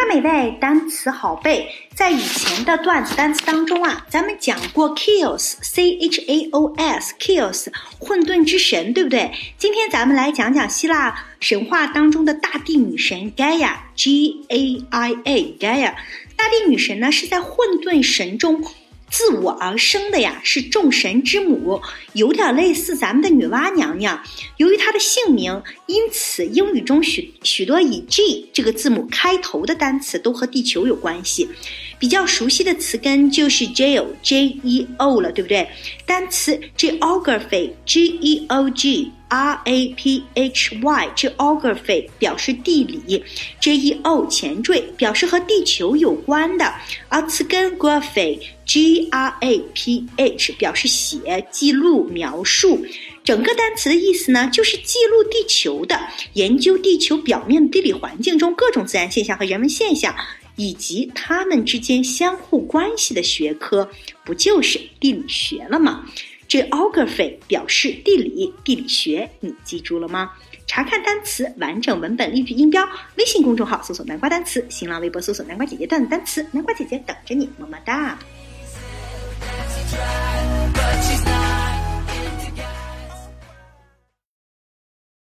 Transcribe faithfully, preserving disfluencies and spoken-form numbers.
美味，单词好背。在以前的段子单词当中啊，咱们讲过 chaos C H A O S chaos 混沌之神，对不对？今天咱们来讲讲希腊神话当中的大地女神 Gaia G A I A Gaia。大地女神呢是在混沌神中自我而生的呀，是众神之母，有点类似咱们的女娲娘娘。由于她的姓名，因此英语中许许多以 G 这个字母开头的单词都和地球有关系。比较熟悉的词根就是 Geo J E O 了，对不对？单词 Geography G E O G R A P H Y Geography 表示地理 J E O 前缀表示和地球有关的，而词根 Graphy G R A P H 表示写、记录、描述。整个单词的意思呢，就是记录地球的，研究地球表面的地理环境中各种自然现象和人文现象，以及它们之间相互关系的学科，不就是地理学了吗？ Geography 表示地理，地理学，你记住了吗？查看单词完整文本例句音标，微信公众号搜索南瓜单词，新浪微博搜索南瓜姐姐段子单词，南瓜姐姐等着你，么么哒。